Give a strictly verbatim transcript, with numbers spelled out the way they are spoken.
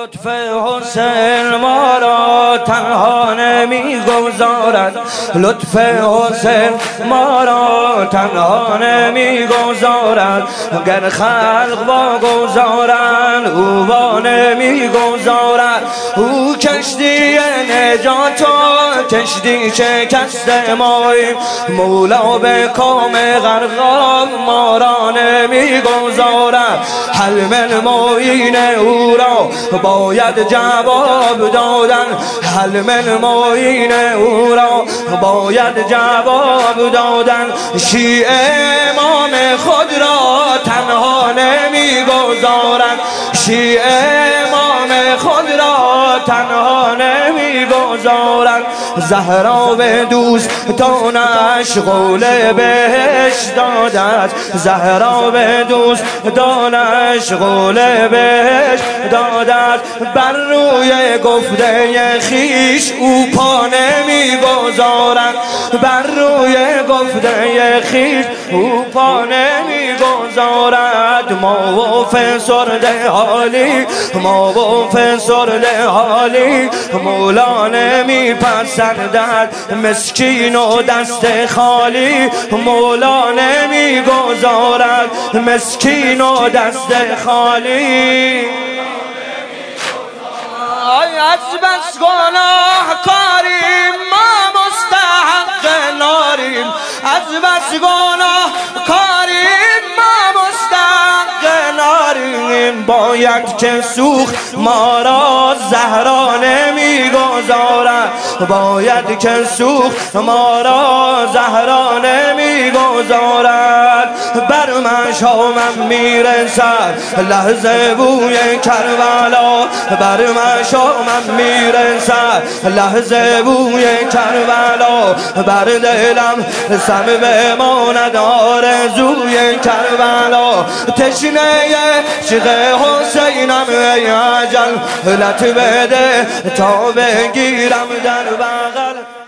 لطف حسین ما را تنها نمیگذارد، لطف حسین ما را تنها نمیگذارد، گر خلق واگذارند او وا نمیگذارد. او کشتی نجات و کشتی شکست ماییم، مولا به کام غرقاب ما را نمیگذارد. حلم المعین او را باید جواب دادن، حلم المعین او را باید جواب دادن. شیعه امام خود را تنها نمیگذارند، شیعه امام خود را تنها نمیگذارند. زهرا به دوستانش قول بهشت داده است، زهرا به دوستانش قول بهشت داده است. بر روی گفته خیش او پا نمیگذارد، بر روی گفته خیش او پا نمیگذارد. ما و فسرده حالی، ما و فسرده حالی، مولا نمیپسندد مسکین و دست خالی، مولا نمیگذارد مسکین و دست خالی. از بس گناه کاریم ما مستحق ناریم، از بس گناه کاریم ما مستحق ناریم. باید که سوخت ما را زهرا نمیگذارد، باید که سوخت ما را زهرا نمیگذارد. بر مشامم میرسد لحظه بوی کربلا، بر مشامم میرسد لحظه بوی کربلا. بر دلم سم بماند آرزوی کربلا. تشنه عشق حسینم ای اجل لط بده تا بگیرم در بغل.